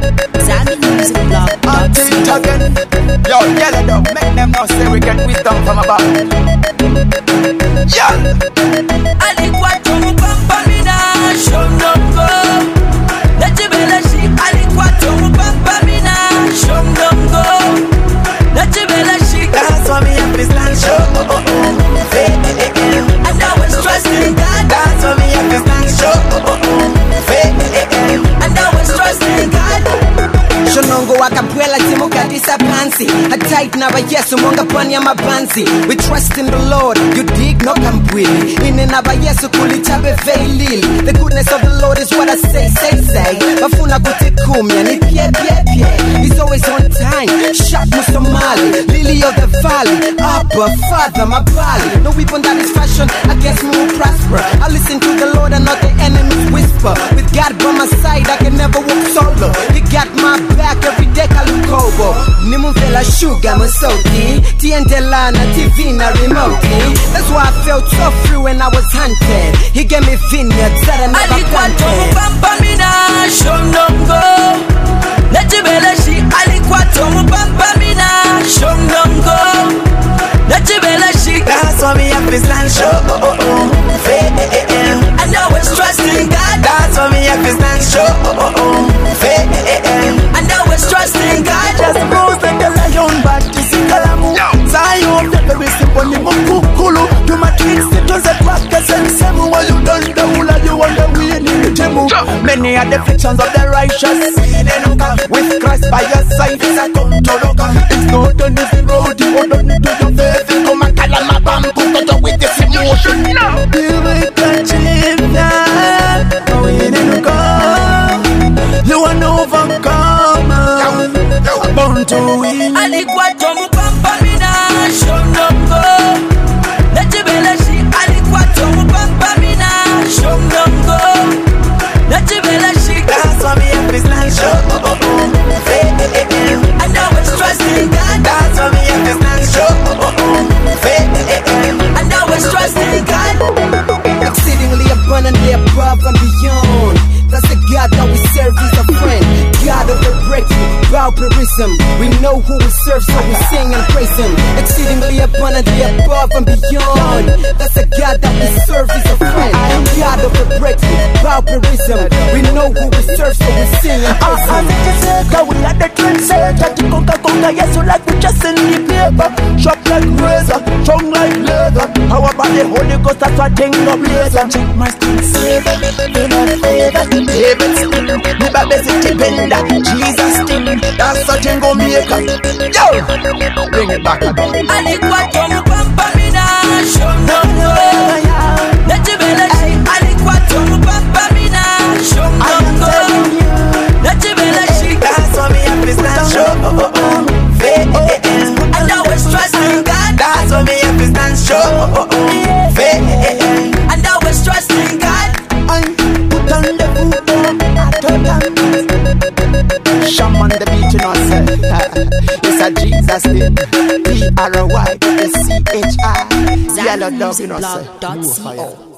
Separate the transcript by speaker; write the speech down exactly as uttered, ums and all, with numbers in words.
Speaker 1: Zami Music Blog.
Speaker 2: I'll do it again. Yo, yell it up, make them know say we get wisdom from above. Yeah.
Speaker 3: Alikuwa tumupamba mina shomdongo. Najibeleshi alikuwa tumupamba mina shomdongo. Najibeleshi.
Speaker 2: That's why me have this land show. Oh, oh, oh. Hey, hey, hey, hey.
Speaker 3: And I was trusting God.
Speaker 2: That's why me have this land show. Oh, oh, oh. Hey, hey, hey.
Speaker 3: And I was trusting God.
Speaker 4: Shonongo wakapwela timu kadisa pansi Hatight na ba yesu monga pani ya mabanzi. We trust in the Lord, you dig no kambwili Ine na ba yesu kulitabe veilili. The goodness of the Lord is what I say, say, say Bafuna kutikumya, ni pie, pie, pie He's always on time, sharp musomali Lily of the valley, Abba, Father, my body No weapon that is fashioned against me will prosper. I listen to the Lord and not the enemy's whisper. With God by my side, I can never walk solo. He got my back every day, Kalukobo. Nimuvela sugar, Masoki. Tiendelana, T V, na remote. That's why I felt so free when I was hunted. He gave me vineyards that I never
Speaker 3: Alikuwa tumupamba mina shomdongo. Najibeleshi alikuwa tumupamba mina shomdongo. Najibeleshi.
Speaker 2: That's why me have this land show. Oh, oh, oh. Hey, hey, hey, hey.
Speaker 3: And I was trusting God.
Speaker 2: That's why me have this land show. Oh, oh, oh. Hey, hey, hey, hey.
Speaker 3: And I was trusting God.
Speaker 2: Just rose like a lion, but this is Kalamu. Zion, the very simple Nimukulu. You my tricks, it was a practice and seven. While you done the hula, you want the win in the Jemu. Many are the afflictions of the righteous. With Christ by your side, it's a come to look. It's not on this road, you want to do your faith. Come and call my bamboo, go to with this emotion. You will catch him now. When you go, you are no overcomer. Born to win.
Speaker 3: Alikuwa tumupamba mina shomdongo. Najibeleshi alikuwa tumupamba mina shomdongo. Najibeleshi.
Speaker 2: That's why me have this land show. Oh, oh, oh. Hey, hey, hey, hey.
Speaker 3: And I was trusting God.
Speaker 2: That's why me have this land show. Oh, oh, oh. Hey, hey, hey, hey.
Speaker 3: And I was trusting God.
Speaker 4: Exceedingly abundantly above and beyond. That's the God that we serve, is a friend. God of the breakthrough, Valparism. We know who we serve, so we sing and praise him. Exceedingly abundantly above and beyond. That's the God that we serve, is a friend. God of the breakthrough, Valparism. We know who we serve, so we sing and praise him.
Speaker 2: We are the trendsetter. Conquer, conquer, yes, you like we just in the paper. Sharp like razor, strong like leather. How about the Holy Ghost, that's what thing no blazer. Check my skin saver, in a favor. David still, the best depender. Jesus still, that's a jingle maker. Yo, bring it back again.
Speaker 3: Alikuwa tumupamba mina shomdongo. Najibeleshi alikuwa tumupamba mina shomdongo. Najibeleshi.
Speaker 2: That's why me have this land show. Oh, oh, oh. Hey, hey, hey.
Speaker 3: And I was trusting God.
Speaker 2: That's why me have this land show. Oh, oh, oh. Hey, hey, hey.
Speaker 3: And I was trusting God.
Speaker 2: I put on the boot on. I told them. Shaman the beat, you know, say. It's a Jesus thing. P R Y S C H I. Yellow dog, you know, say.
Speaker 1: Zami Music Blog dot co.